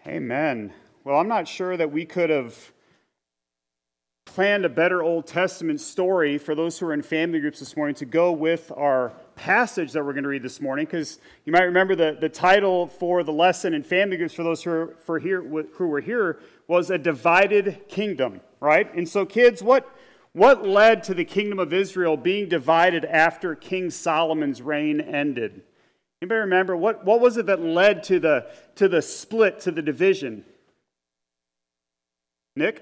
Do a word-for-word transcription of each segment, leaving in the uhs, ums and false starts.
Amen. Well, I'm not sure that we could have planned a better Old Testament story for those who are in family groups this morning to go with our passage that we're going to read this morning, because you might remember the, the title for the lesson in family groups for those who are, for here, who were here was A Divided Kingdom, right? And so kids, what, what led to the kingdom of Israel being divided after King Solomon's reign ended? Anybody remember what, what was it that led to the to the split, to the division? Nick?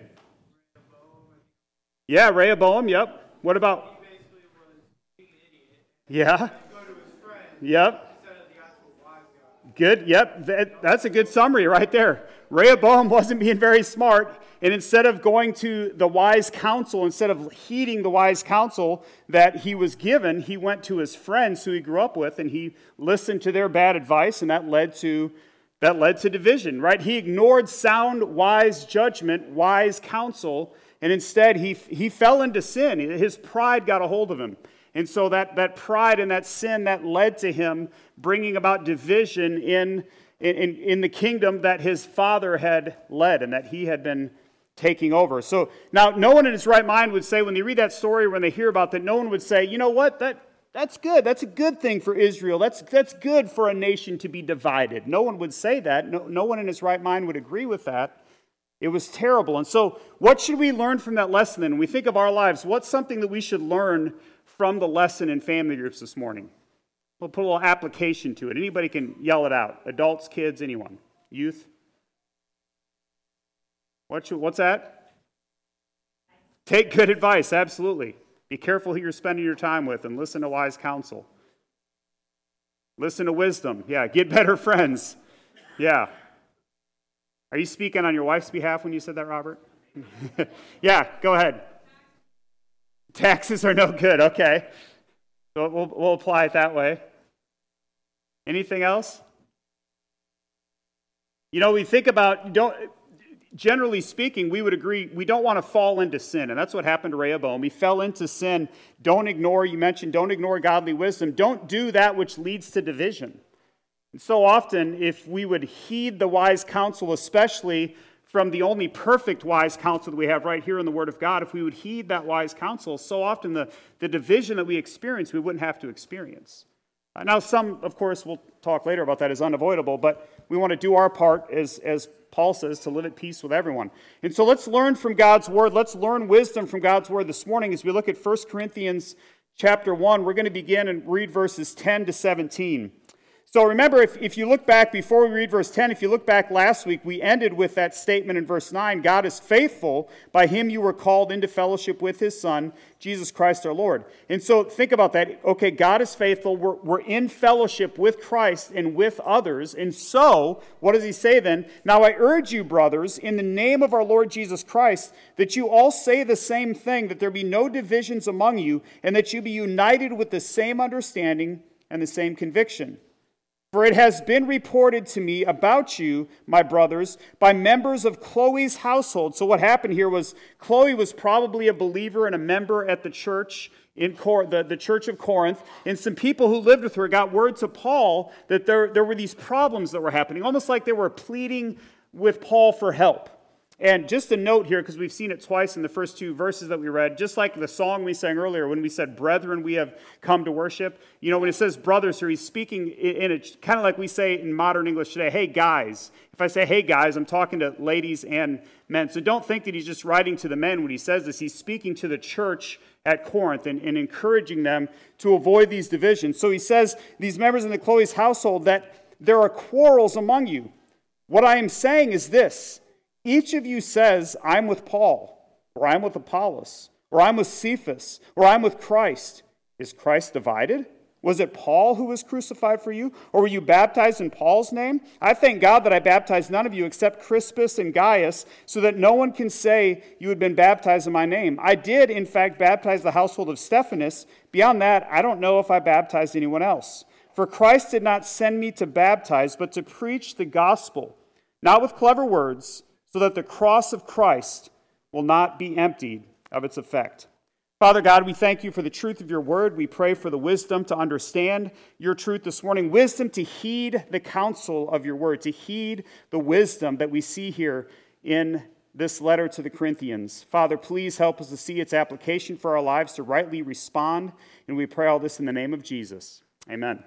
Yeah, Rehoboam, yep. What about? He basically was being an idiot. Yeah. Go to his friend. Yep. Instead of the actual wise God. Good, yep. That, that's a good summary right there. Rehoboam wasn't being very smart, and instead of going to the wise counsel, instead of heeding the wise counsel that he was given, he went to his friends who he grew up with, and he listened to their bad advice, and that led to that led to division, right? He ignored sound, wise judgment, wise counsel, and instead he he fell into sin. His pride got a hold of him. And so that, that pride and that sin, that led to him bringing about division in In, in the kingdom that his father had led and that he had been taking over. So now no one in his right mind would say, when they read that story, when they hear about that, no one would say, you know what, that that's good. That's a good thing for Israel. That's that's good for a nation to be divided. No one would say that. No, no one in his right mind would agree with that. It was terrible. And so what should we learn from that lesson then? When we think of our lives, what's something that we should learn from the lesson in family groups this morning? We'll put a little application to it. Anybody can yell it out. Adults, kids, anyone. Youth? What should, what's that? Take good advice, absolutely. Be careful who you're spending your time with and listen to wise counsel. Listen to wisdom. Yeah, get better friends. Yeah. Are you speaking on your wife's behalf when you said that, Robert? Yeah, go ahead. Taxes are no good, okay. So we'll, we'll apply it that way. Anything else? You know, we think about, don't, generally speaking, we would agree, we don't want to fall into sin. And that's what happened to Rehoboam. He fell into sin. Don't ignore, you mentioned, don't ignore godly wisdom. Don't do that which leads to division. And so often, if we would heed the wise counsel, especially from the only perfect wise counsel that we have right here in the Word of God, if we would heed that wise counsel, so often the, the division that we experience, we wouldn't have to experience. Uh, now, some, of course, we'll talk later about that, is unavoidable, but we want to do our part, as, as Paul says, to live at peace with everyone. And so let's learn from God's Word. Let's learn wisdom from God's Word this morning as we look at First Corinthians chapter one. We're going to begin and read verses ten to seventeen. So remember, if, if you look back, before we read verse ten, if you look back last week, we ended with that statement in verse nine, God is faithful, by him you were called into fellowship with his Son, Jesus Christ our Lord. And so think about that. Okay, God is faithful, we're, we're in fellowship with Christ and with others. And so, what does he say then? Now I urge you, brothers, in the name of our Lord Jesus Christ, that you all say the same thing, that there be no divisions among you, and that you be united with the same understanding and the same conviction. For it has been reported to me about you, my brothers, by members of Chloe's household. So what happened here was Chloe was probably a believer and a member at the church, in Cor- the, the church of Corinth. And some people who lived with her got word to Paul that there, there were these problems that were happening, almost like they were pleading with Paul for help. And just a note here, because we've seen it twice in the first two verses that we read, just like the song we sang earlier when we said, brethren, we have come to worship. You know, when it says brothers here, he's speaking in it, kind of like we say in modern English today, hey guys. If I say, hey guys, I'm talking to ladies and men. So don't think that he's just writing to the men when he says this. He's speaking to the church at Corinth and, and encouraging them to avoid these divisions. So he says, these members in the Chloe's household, that there are quarrels among you. What I am saying is this. Each of you says, I'm with Paul, or I'm with Apollos, or I'm with Cephas, or I'm with Christ. Is Christ divided? Was it Paul who was crucified for you? Or were you baptized in Paul's name? I thank God that I baptized none of you except Crispus and Gaius, so that no one can say you had been baptized in my name. I did, in fact, baptize the household of Stephanas. Beyond that, I don't know if I baptized anyone else. For Christ did not send me to baptize, but to preach the gospel, not with clever words, so that the cross of Christ will not be emptied of its effect. Father God, we thank you for the truth of your word. We pray for the wisdom to understand your truth this morning, wisdom to heed the counsel of your word, to heed the wisdom that we see here in this letter to the Corinthians. Father, please help us to see its application for our lives, to rightly respond, and we pray all this in the name of Jesus. Amen.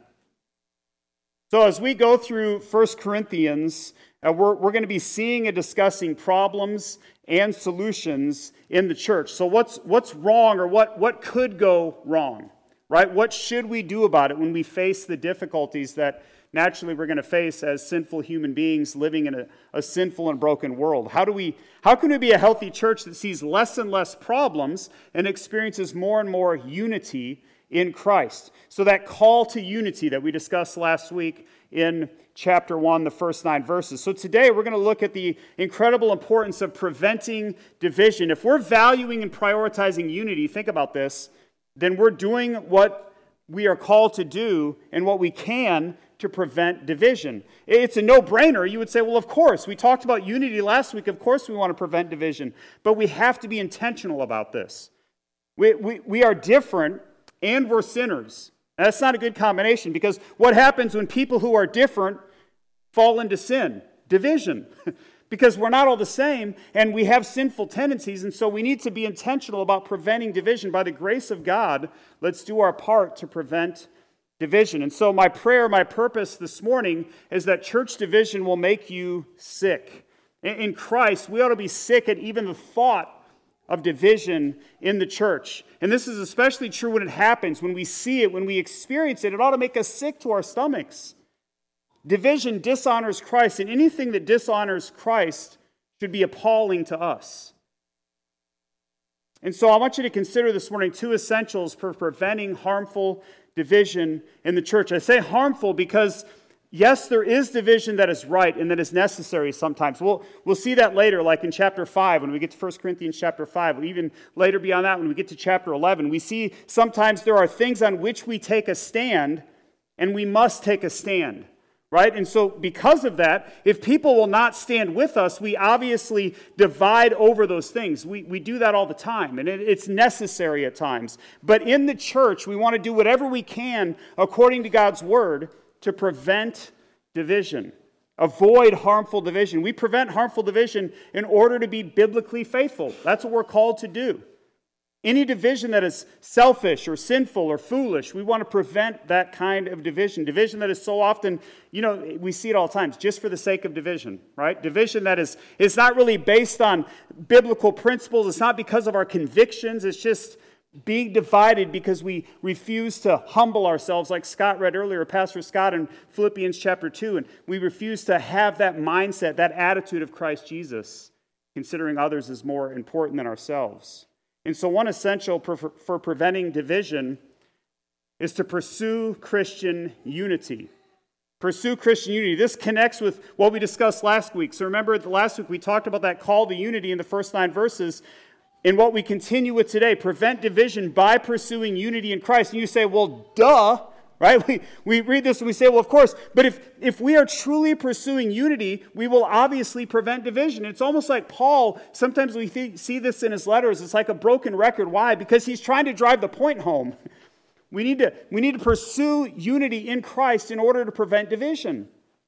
So as we go through First Corinthians, uh, we're, we're going to be seeing and discussing problems and solutions in the church. So what's what's wrong, or what, what could go wrong, right? What should we do about it when we face the difficulties that naturally we're going to face as sinful human beings living in a, a sinful and broken world? How do we, how can we be a healthy church that sees less and less problems and experiences more and more unity in Christ? So that call to unity that we discussed last week in chapter one, the first nine verses. So today we're going to look at the incredible importance of preventing division. If we're valuing and prioritizing unity, think about this, then we're doing what we are called to do and what we can to prevent division. It's a no-brainer. You would say, well, of course. We talked about unity last week. Of course we want to prevent division. But we have to be intentional about this. We, we, we are different and we're sinners. And that's not a good combination, because what happens when people who are different fall into sin? Division. Because we're not all the same and we have sinful tendencies, and so we need to be intentional about preventing division. By the grace of God, let's do our part to prevent division. And so my prayer, my purpose this morning is that church division will make you sick. In Christ, we ought to be sick at even the thought of division in the church. And this is especially true when it happens, when we see it, when we experience it. It ought to make us sick to our stomachs. Division dishonors Christ, and anything that dishonors Christ should be appalling to us. And so I want you to consider this morning two essentials for preventing harmful division in the church. I say harmful because, yes, there is division that is right and that is necessary sometimes. We'll, we'll see that later, like in chapter five, when we get to First Corinthians chapter five. Even later beyond that, when we get to chapter eleven, we see sometimes there are things on which we take a stand, and we must take a stand. Right? And so because of that, if people will not stand with us, we obviously divide over those things. We, we do that all the time, and it, it's necessary at times. But in the church, we want to do whatever we can according to God's word to prevent division. Avoid harmful division. We prevent harmful division in order to be biblically faithful. That's what we're called to do. Any division that is selfish or sinful or foolish, we want to prevent that kind of division. Division that is so often, you know, we see it all the time, just for the sake of division, right? Division that is, is not really based on biblical principles. It's not because of our convictions. It's just being divided because we refuse to humble ourselves, like Scott read earlier, Pastor Scott in Philippians chapter two, and we refuse to have that mindset, that attitude of Christ Jesus, considering others as more important than ourselves. And so one essential for, for preventing division is to pursue Christian unity. Pursue Christian unity. This connects with what we discussed last week. So remember, last week we talked about that call to unity in the first nine verses. And what we continue with today, prevent division by pursuing unity in Christ. And you say, well, duh, right? We, we read this and we say, well, of course. But if, if we are truly pursuing unity, we will obviously prevent division. It's almost like Paul, sometimes we th- see this in his letters. It's like a broken record. Why? Because he's trying to drive the point home. We need to, we need to pursue unity in Christ in order to prevent division.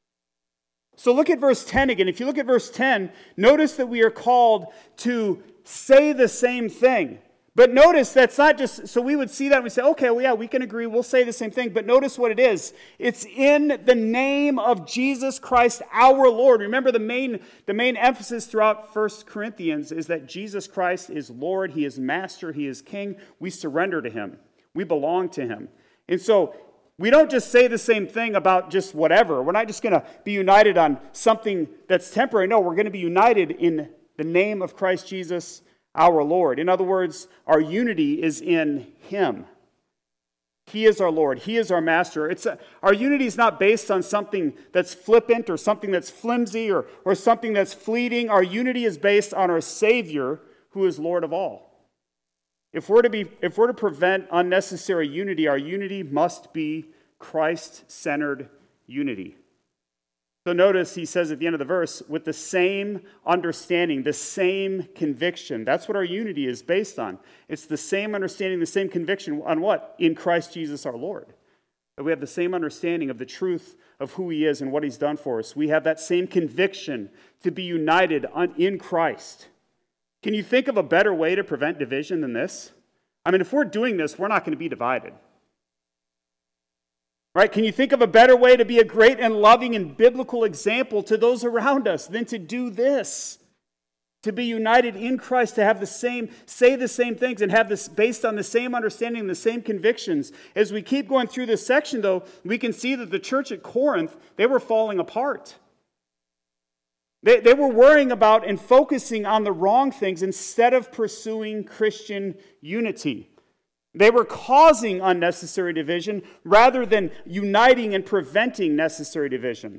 So look at verse ten again. If you look at verse ten, notice that we are called to say the same thing. But notice that's not just, so we would see that and we say, okay, well, yeah, we can agree, we'll say the same thing. But notice what it is. It's in the name of Jesus Christ, our Lord. Remember, the main, the main emphasis throughout First Corinthians is that Jesus Christ is Lord, He is Master, He is King. We surrender to Him. We belong to Him. And so we don't just say the same thing about just whatever. We're not just going to be united on something that's temporary. No, we're going to be united in the name of Christ Jesus, our Lord. In other words, our unity is in Him. He is our Lord. He is our Master. It's a, our unity is not based on something that's flippant or something that's flimsy or, or something that's fleeting. Our unity is based on our Savior, who is Lord of all. If we're to be, if we're to prevent unnecessary unity, our unity must be Christ-centered unity. So notice he says at the end of the verse, with the same understanding, the same conviction. That's what our unity is based on. It's the same understanding, the same conviction on what? In Christ Jesus our Lord. That we have the same understanding of the truth of who he is and what he's done for us. We have that same conviction to be united on, in Christ. Can you think of a better way to prevent division than this? I mean, if we're doing this, we're not going to be divided. Right? Can you think of a better way to be a great and loving and biblical example to those around us than to do this? To be united in Christ, to have the same, say the same things and have this based on the same understanding, the same convictions. As we keep going through this section, though, we can see that the church at Corinth, they were falling apart. They, they were worrying about and focusing on the wrong things instead of pursuing Christian unity. They were causing unnecessary division rather than uniting and preventing necessary division.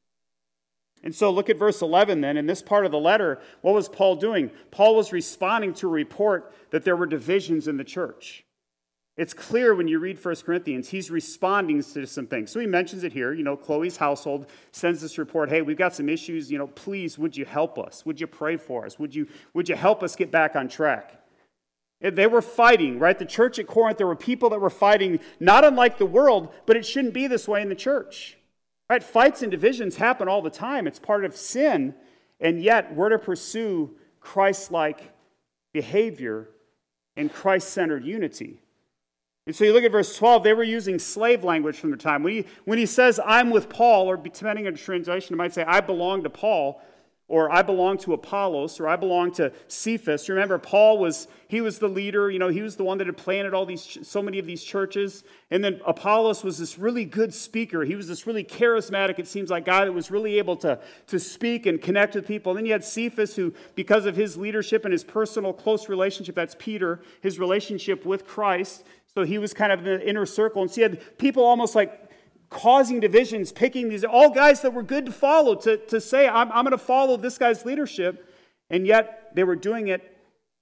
And so look at verse eleven then. In this part of the letter, what was Paul doing? Paul was responding to a report that there were divisions in the church. It's clear when you read First Corinthians, he's responding to some things. So he mentions it here. You know, Chloe's household sends this report, hey, we've got some issues. You know, please, would you help us? Would you pray for us? Would you, would you help us get back on track? They were fighting, right? The church at Corinth, there were people that were fighting, not unlike the world, but it shouldn't be this way in the church. Right? Fights and divisions happen all the time. It's part of sin, and yet we're to pursue Christ-like behavior and Christ-centered unity. And so you look at verse twelve, they were using slave language from the time. When he, when he says, I'm with Paul, or depending on the translation, it might say, I belong to Paul, or I belong to Apollos, or I belong to Cephas. Remember, Paul was, he was the leader, you know, he was the one that had planted all these, so many of these churches. And then Apollos was this really good speaker. He was this really charismatic, it seems like, guy that was really able to, to speak and connect with people. And then you had Cephas, who, because of his leadership and his personal close relationship, that's Peter, his relationship with Christ, so he was kind of in the inner circle. And so you had people almost like causing divisions, picking these, all guys that were good to follow, to, to say, I'm, I'm going to follow this guy's leadership, and yet they were doing it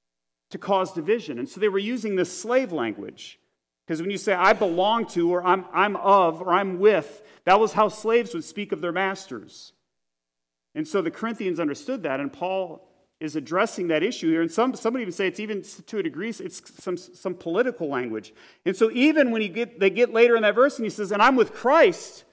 to cause division. And so they were using this slave language. Because when you say, I belong to, or I'm, I'm of, or I'm with, that was how slaves would speak of their masters. And so the Corinthians understood that, and Paul is addressing that issue here. And some somebody even say it's even to a degree, it's some, some political language. And so even when you get they get later in that verse and he says, and I'm with Christ,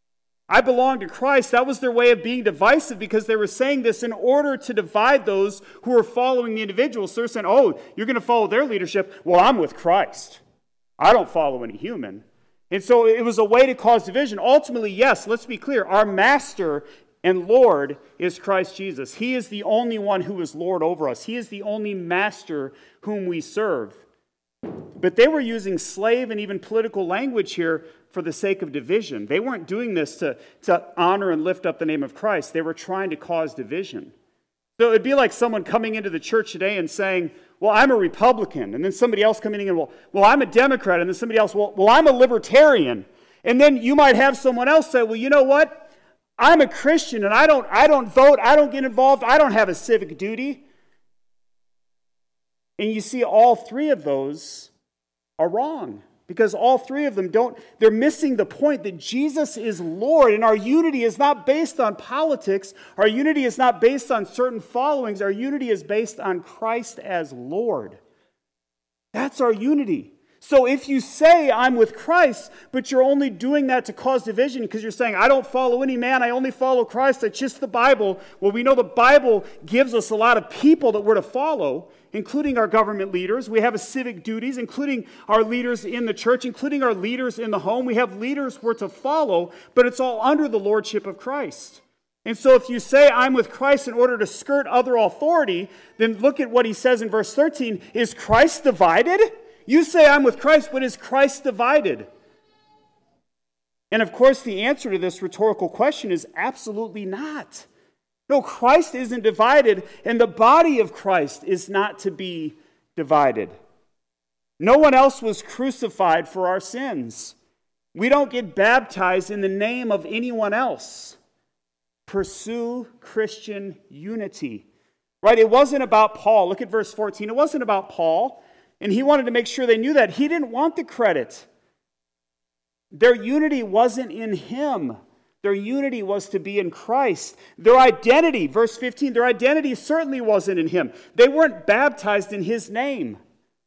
I belong to Christ, that was their way of being divisive because they were saying this in order to divide those who were following the individuals. So they're saying, oh, you're going to follow their leadership? Well, I'm with Christ. I don't follow any human. And so it was a way to cause division. Ultimately, yes, let's be clear, our master and Lord is Christ Jesus. He is the only one who is Lord over us. He is the only master whom we serve. But they were using slave and even political language here for the sake of division. They weren't doing this to, to honor and lift up the name of Christ. They were trying to cause division. So it'd be like someone coming into the church today and saying, well, I'm a Republican. And then somebody else coming in and, well, well, I'm a Democrat. And then somebody else, well, well, I'm a Libertarian. And then you might have someone else say, well, you know what? I'm a Christian and I don't, I don't vote, I don't get involved, I don't have a civic duty. And you see all three of those are wrong because all three of them don't, they're missing the point that Jesus is Lord and our unity is not based on politics, our unity is not based on certain followings, our unity is based on Christ as Lord. That's our unity. So if you say, I'm with Christ, but you're only doing that to cause division because you're saying, I don't follow any man, I only follow Christ, it's just the Bible. Well, we know the Bible gives us a lot of people that we're to follow, including our government leaders. We have a civic duties, including our leaders in the church, including our leaders in the home. We have leaders we're to follow, but it's all under the lordship of Christ. And so if you say, I'm with Christ in order to skirt other authority, then look at what he says in verse thirteen. Is Christ divided? You say, I'm with Christ, but is Christ divided? And of course, the answer to this rhetorical question is absolutely not. No, Christ isn't divided, and the body of Christ is not to be divided. No one else was crucified for our sins. We don't get baptized in the name of anyone else. Pursue Christian unity. Right? It wasn't about Paul. Look at verse fourteen. It wasn't about Paul. And he wanted to make sure they knew that. He didn't want the credit. Their unity wasn't in him. Their unity was to be in Christ. Their identity, verse fifteen, their identity certainly wasn't in him. They weren't baptized in his name.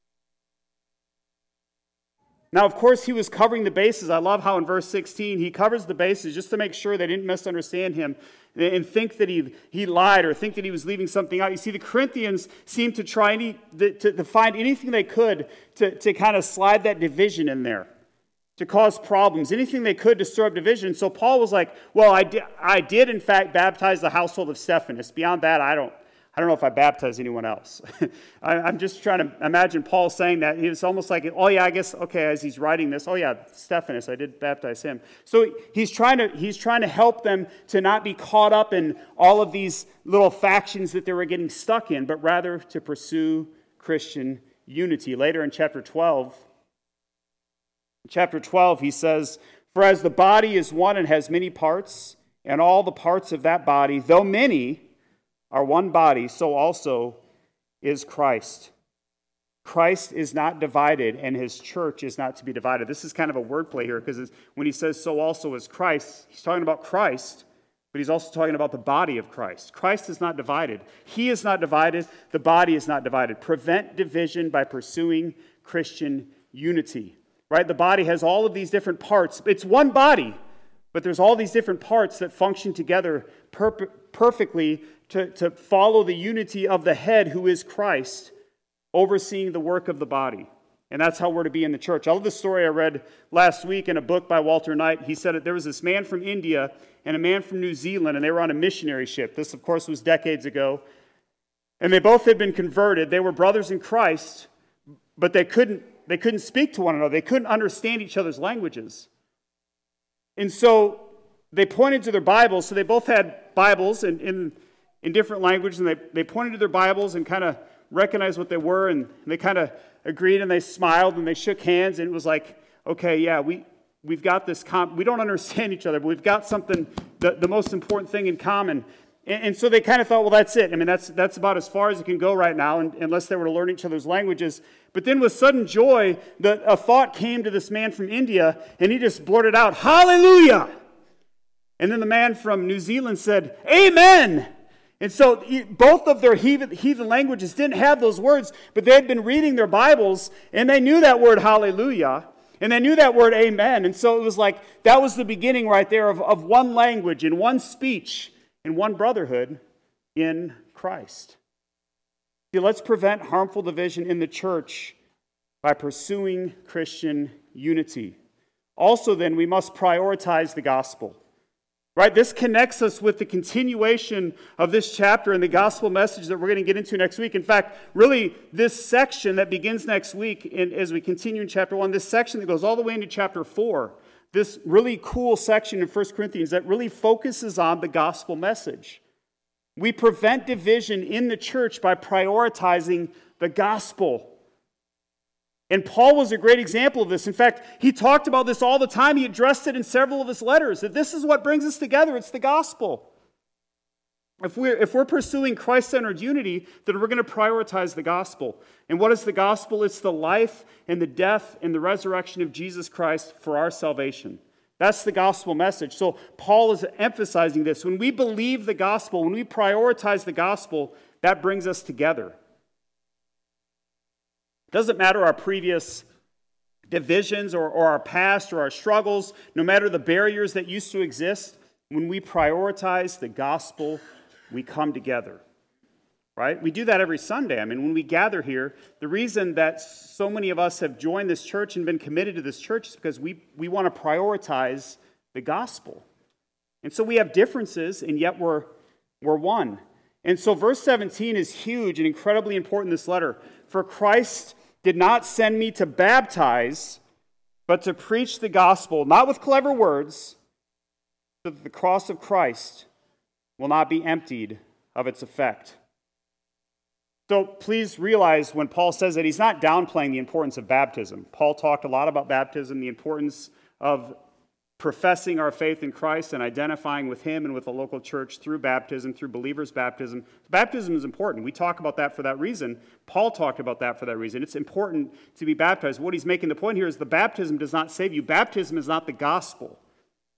Now, of course, he was covering the bases. I love how in verse sixteen, he covers the bases just to make sure they didn't misunderstand him and think that he, he lied or think that he was leaving something out. You see, the Corinthians seemed to try any, to, to find anything they could to, to kind of slide that division in there, to cause problems, anything they could to stir up division. So Paul was like, well, I did, I did in fact baptize the household of Stephanas. Beyond that, I don't I don't know if I baptized anyone else. I, I'm just trying to imagine Paul saying that. It's almost like, oh yeah, I guess, okay, as he's writing this, oh yeah, Stephanas, I did baptize him. So he's trying to he's trying to help them to not be caught up in all of these little factions that they were getting stuck in, but rather to pursue Christian unity. Later in chapter twelve, chapter twelve, he says, "For as the body is one and has many parts, and all the parts of that body, though many, are one body, so also is Christ." Christ is not divided, and his church is not to be divided. This is kind of a wordplay here, because when he says so also is Christ, he's talking about Christ, but he's also talking about the body of Christ. Christ is not divided. He is not divided. The body is not divided. Prevent division by pursuing Christian unity. Right? The body has all of these different parts. It's one body, but there's all these different parts that function together per- perfectly to, to follow the unity of the head, who is Christ, overseeing the work of the body. And that's how we're to be in the church. I love the story I read last week in a book by Walter Knight. He said that there was this man from India and a man from New Zealand, and they were on a missionary ship. This, of course, was decades ago. And they both had been converted. They were brothers in Christ, but they couldn't, they couldn't speak to one another. They couldn't understand each other's languages. And so they pointed to their Bibles. So they both had Bibles in, in, in different languages, and they, they pointed to their Bibles and kind of recognized what they were, and they kind of agreed, and they smiled, and they shook hands, and it was like, okay, yeah, we, we've got this, com- we don't understand each other, but we've got something, the, the most important thing in common. And, and so they kind of thought, well, that's it. I mean, that's that's about as far as it can go right now, and, unless they were to learn each other's languages. But then with sudden joy, the, a thought came to this man from India, and he just blurted out, "Hallelujah!" And then the man from New Zealand said, "Amen!" And so both of their heathen, heathen languages didn't have those words, but they had been reading their Bibles, and they knew that word hallelujah, and they knew that word amen. And so it was like, that was the beginning right there of, of one language and one speech and one brotherhood in Christ. See, let's prevent harmful division in the church by pursuing Christian unity. Also then, we must prioritize the gospel. Right? This connects us with the continuation of this chapter and the gospel message that we're going to get into next week. In fact, really, this section that begins next week, in, as we continue in chapter one, this section that goes all the way into chapter four, this really cool section in First Corinthians that really focuses on the gospel message. We prevent division in the church by prioritizing the gospel. And Paul was a great example of this. In fact, he talked about this all the time. He addressed it in several of his letters, that this is what brings us together. It's the gospel. If we're, if we're pursuing Christ-centered unity, then we're going to prioritize the gospel. And what is the gospel? It's the life and the death and the resurrection of Jesus Christ for our salvation. That's the gospel message. So Paul is emphasizing this. When we believe the gospel, when we prioritize the gospel, that brings us together. Doesn't matter our previous divisions or, or our past or our struggles, no matter the barriers that used to exist, when we prioritize the gospel, we come together, right? We do that every Sunday. I mean, when we gather here, the reason that so many of us have joined this church and been committed to this church is because we, we want to prioritize the gospel. And so we have differences, and yet we're, we're one. And so verse seventeen is huge and incredibly important in this letter. For Christ did not send me to baptize, but to preach the gospel, not with clever words, so that the cross of Christ will not be emptied of its effect. So please realize when Paul says that, he's not downplaying the importance of baptism. Paul talked a lot about baptism, the importance of professing our faith in Christ and identifying with Him and with the local church through baptism, through believers' baptism. Baptism is important. We talk about that for that reason. Paul talked about that for that reason. It's important to be baptized. What he's making the point here is the baptism does not save you. Baptism is not the gospel.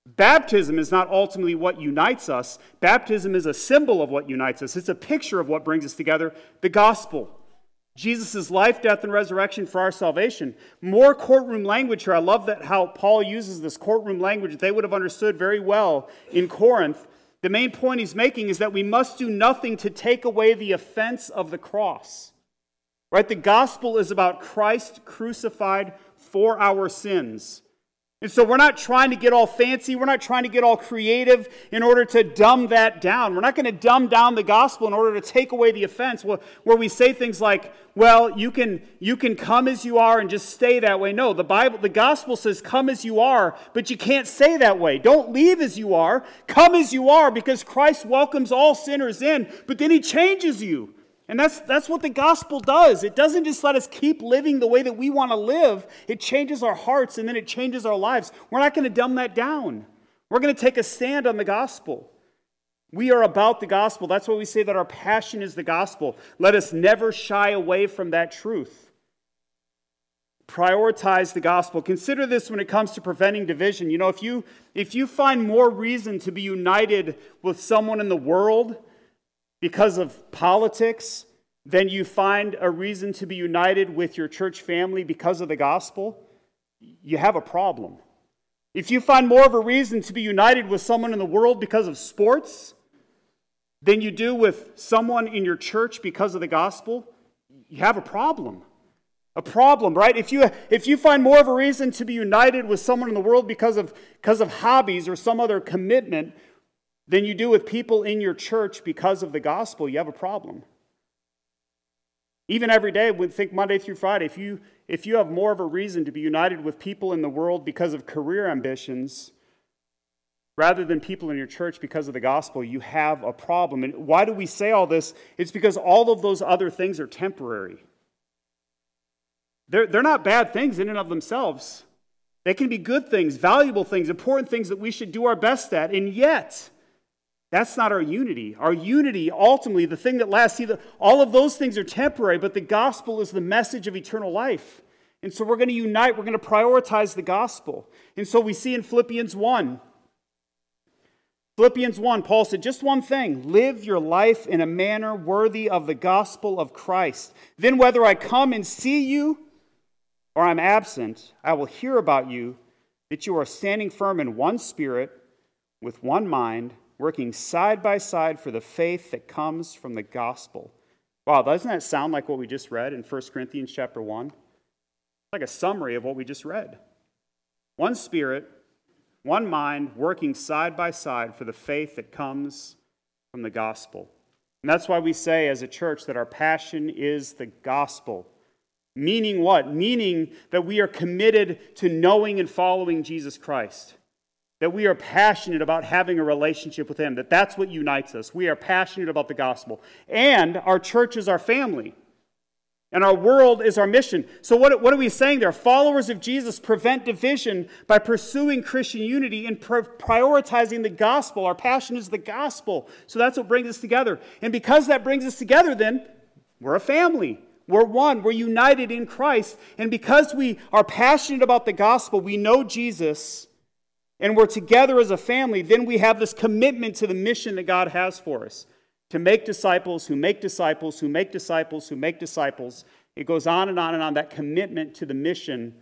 Baptism is not ultimately what unites us. Baptism is a symbol of what unites us. It's a picture of what brings us together, the gospel. Jesus' life, death, and resurrection for our salvation. More courtroom language here. I love that how Paul uses this courtroom language that they would have understood very well in Corinth. The main point he's making is that we must do nothing to take away the offense of the cross. Right? The gospel is about Christ crucified for our sins. And so we're not trying to get all fancy. We're not trying to get all creative in order to dumb that down. We're not going to dumb down the gospel in order to take away the offense where we say things like, well, you can, you can come as you are and just stay that way. No, the Bible, the gospel says come as you are, but you can't stay that way. Don't leave as you are. Come as you are because Christ welcomes all sinners in, but then he changes you. And that's, that's what the gospel does. It doesn't just let us keep living the way that we want to live. It changes our hearts and then it changes our lives. We're not going to dumb that down. We're going to take a stand on the gospel. We are about the gospel. That's why we say that our passion is the gospel. Let us never shy away from that truth. Prioritize the gospel. Consider this when it comes to preventing division. You know, if you, if you find more reason to be united with someone in the world because of politics, then you find a reason to be united with your church family because of the gospel, you have a problem. If you find more of a reason to be united with someone in the world because of sports than you do with someone in your church because of the gospel, you have a problem. A problem, right? If you if you find more of a reason to be united with someone in the world because of because of hobbies or some other commitment than you do with people in your church because of the gospel, you have a problem. Even every day, we think Monday through Friday, if you if you have more of a reason to be united with people in the world because of career ambitions rather than people in your church because of the gospel, you have a problem. And why do we say all this? It's because all of those other things are temporary. They're, they're not bad things in and of themselves. They can be good things, valuable things, important things that we should do our best at. And yet, that's not our unity. Our unity, ultimately, the thing that lasts, see, the, all of those things are temporary, but the gospel is the message of eternal life. And so we're going to unite, we're going to prioritize the gospel. And so we see in Philippians one, Philippians one, Paul said, just one thing, live your life in a manner worthy of the gospel of Christ. Then whether I come and see you or I'm absent, I will hear about you, that you are standing firm in one spirit, with one mind, working side by side for the faith that comes from the gospel. Wow, doesn't that sound like what we just read in First Corinthians chapter one? It's like a summary of what we just read. One spirit, one mind, working side by side for the faith that comes from the gospel. And that's why we say as a church that our passion is the gospel. Meaning what? Meaning that we are committed to knowing and following Jesus Christ. That we are passionate about having a relationship with Him. That that's what unites us. We are passionate about the gospel. And our church is our family. And our world is our mission. So what, what are we saying there? Followers of Jesus prevent division by pursuing Christian unity and pr- prioritizing the gospel. Our passion is the gospel. So that's what brings us together. And because that brings us together, then, we're a family. We're one. We're united in Christ. And because we are passionate about the gospel, we know Jesus, and we're together as a family, then we have this commitment to the mission that God has for us. To make disciples who make disciples who make disciples who make disciples. It goes on and on and on, that commitment to the mission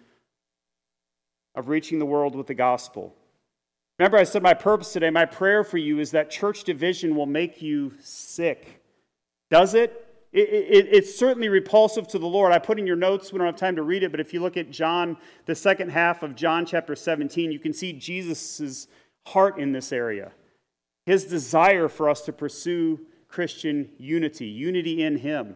of reaching the world with the gospel. Remember, I said my purpose today, my prayer for you is that church division will make you sick. Does it? It, it? It's certainly repulsive to the Lord. I put in your notes, we don't have time to read it, but if you look at John, the second half of John chapter seventeen, you can see Jesus' heart in this area. His desire for us to pursue Christian unity, unity in Him.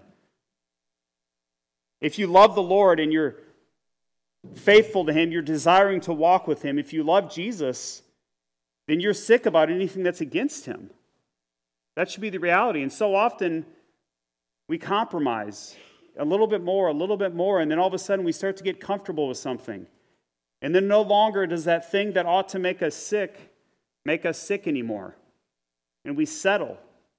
If you love the Lord and you're faithful to Him, you're desiring to walk with Him, if you love Jesus, then you're sick about anything that's against Him. That should be the reality. And so often we compromise a little bit more, a little bit more, and then all of a sudden we start to get comfortable with something. And then no longer does that thing that ought to make us sick make us sick anymore. And we settle.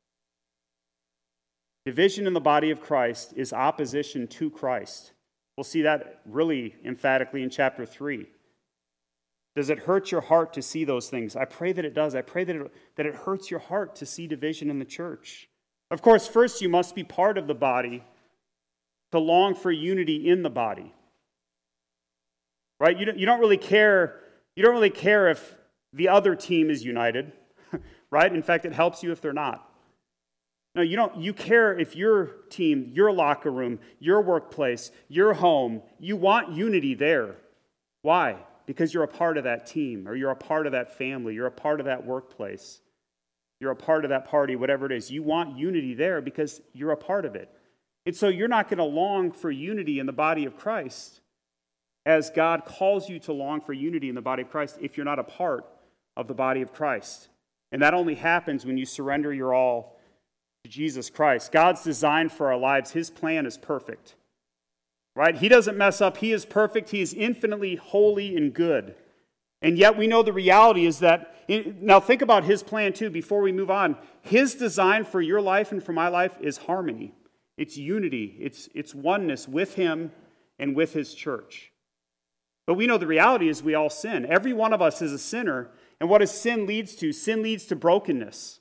Division in the body of Christ is opposition to Christ. We'll see that really emphatically in chapter three. Does it hurt your heart to see those things? I pray that it does. I pray that it, that it hurts your heart to see division in the church. Of course, first you must be part of the body to long for unity in the body. Right? You don't, you don't really care, you don't really care if the other team is united, right? In fact, it helps you if they're not. No, you don't, you care if your team, your locker room, your workplace, your home, you want unity there. Why? Because you're a part of that team, or you're a part of that family, you're a part of that workplace, you're a part of that party, whatever it is. You want unity there because you're a part of it. And so you're not going to long for unity in the body of Christ as God calls you to long for unity in the body of Christ if you're not a part of the body of Christ. And that only happens when you surrender your all to Jesus Christ. God's design for our lives, His plan is perfect. Right? He doesn't mess up. He is perfect. He is infinitely holy and good. And yet we know the reality is that, now think about His plan too before we move on. His design for your life and for my life is harmony. It's unity. It's, it's oneness with Him and with His church. But we know the reality is we all sin. Every one of us is a sinner. And what does sin leads to? Sin leads to brokenness.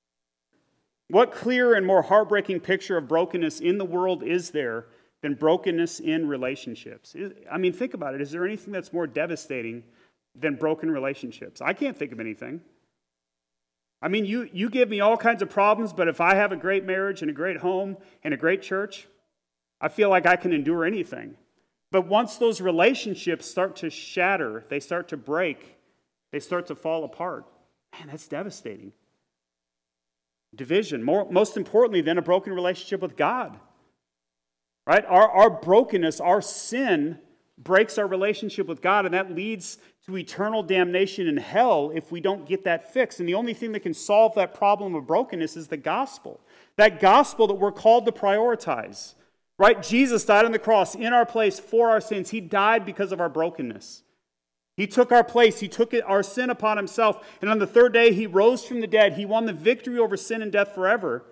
What clearer and more heartbreaking picture of brokenness in the world is there than brokenness in relationships? I mean, think about it. Is there anything that's more devastating than broken relationships? I can't think of anything. I mean, you, you give me all kinds of problems, but if I have a great marriage and a great home and a great church, I feel like I can endure anything. But once those relationships start to shatter, they start to break, they start to fall apart, man, that's devastating. Division, more, most importantly than a broken relationship with God. Right? Our, our brokenness, our sin breaks our relationship with God, and that leads to eternal damnation in hell if we don't get that fixed. And the only thing that can solve that problem of brokenness is the gospel. That gospel that we're called to prioritize. Right? Jesus died on the cross in our place for our sins. He died because of our brokenness. He took our place. He took our sin upon Himself. And on the third day, He rose from the dead. He won the victory over sin and death forever.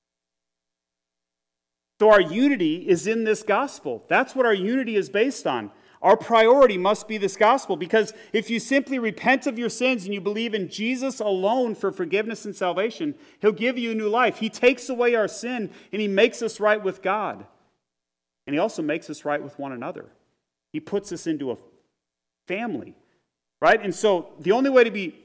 So our unity is in this gospel. That's what our unity is based on. Our priority must be this gospel, because if you simply repent of your sins and you believe in Jesus alone for forgiveness and salvation, He'll give you a new life. He takes away our sin and He makes us right with God. And He also makes us right with one another. He puts us into a family, right? And so the only way to be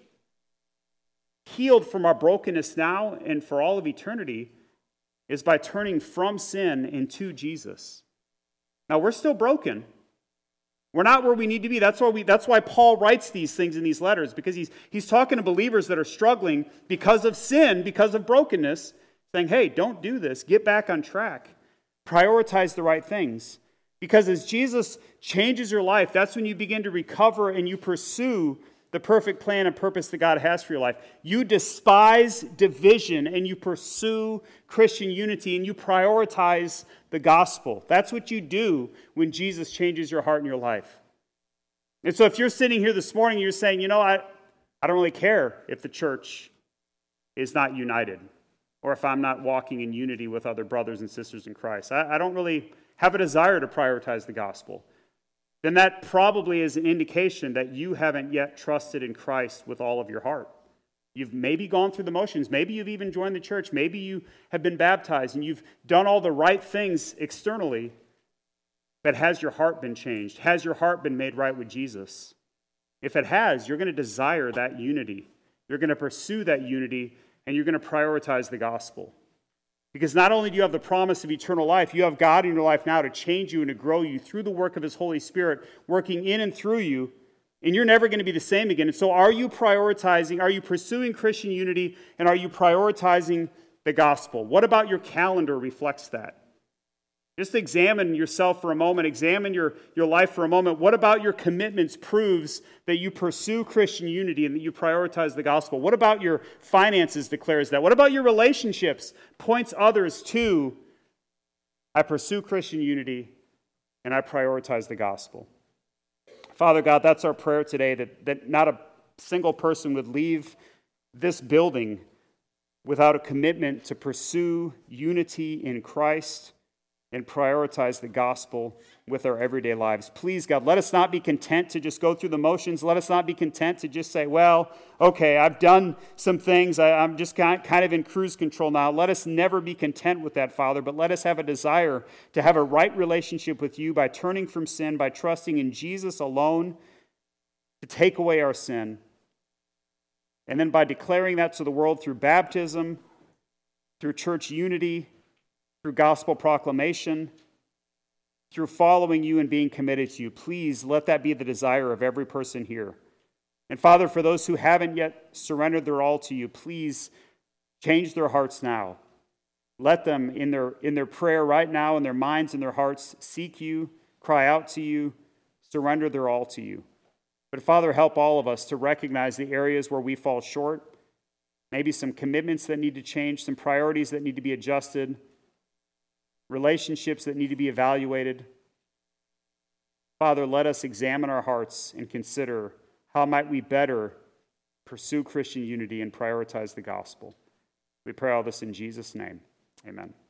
healed from our brokenness now and for all of eternity is by turning from sin into Jesus. Now, we're still broken. We're not where we need to be. That's why we, that's why Paul writes these things in these letters, because he's, he's talking to believers that are struggling because of sin, because of brokenness, saying, hey, don't do this. Get back on track. Prioritize the right things. Because as Jesus changes your life, that's when you begin to recover and you pursue the perfect plan and purpose that God has for your life. You despise division and you pursue Christian unity and you prioritize the gospel. That's what you do when Jesus changes your heart and your life. And so if you're sitting here this morning, you're saying, you know, I, I don't really care if the church is not united or if I'm not walking in unity with other brothers and sisters in Christ. I, I don't really have a desire to prioritize the gospel. Then that probably is an indication that you haven't yet trusted in Christ with all of your heart. You've maybe gone through the motions. Maybe you've even joined the church. Maybe you have been baptized and you've done all the right things externally. But has your heart been changed? Has your heart been made right with Jesus? If it has, you're going to desire that unity. You're going to pursue that unity and you're going to prioritize the gospel. Because not only do you have the promise of eternal life, you have God in your life now to change you and to grow you through the work of His Holy Spirit, working in and through you, and you're never going to be the same again. And so are you prioritizing, are you pursuing Christian unity, and are you prioritizing the gospel? What about your calendar reflects that? Just examine yourself for a moment, examine your, your life for a moment. What about your commitments proves that you pursue Christian unity and that you prioritize the gospel? What about your finances declares that? What about your relationships points others to, I pursue Christian unity and I prioritize the gospel? Father God, that's our prayer today, that, that not a single person would leave this building without a commitment to pursue unity in Christ and prioritize the gospel with our everyday lives. Please, God, let us not be content to just go through the motions. Let us not be content to just say, well, okay, I've done some things. I, I'm just kind of in cruise control now. Let us never be content with that, Father, but let us have a desire to have a right relationship with you by turning from sin, by trusting in Jesus alone to take away our sin, and then by declaring that to the world through baptism, through church unity, through gospel proclamation, through following you and being committed to you. Please let that be the desire of every person here. And Father, for those who haven't yet surrendered their all to you, please change their hearts now. Let them, in their, in their prayer right now, in their minds and their hearts, seek you, cry out to you, surrender their all to you. But Father, help all of us to recognize the areas where we fall short, maybe some commitments that need to change, some priorities that need to be adjusted, relationships that need to be evaluated. Father, let us examine our hearts and consider how might we better pursue Christian unity and prioritize the gospel. We pray all this in Jesus' name. Amen.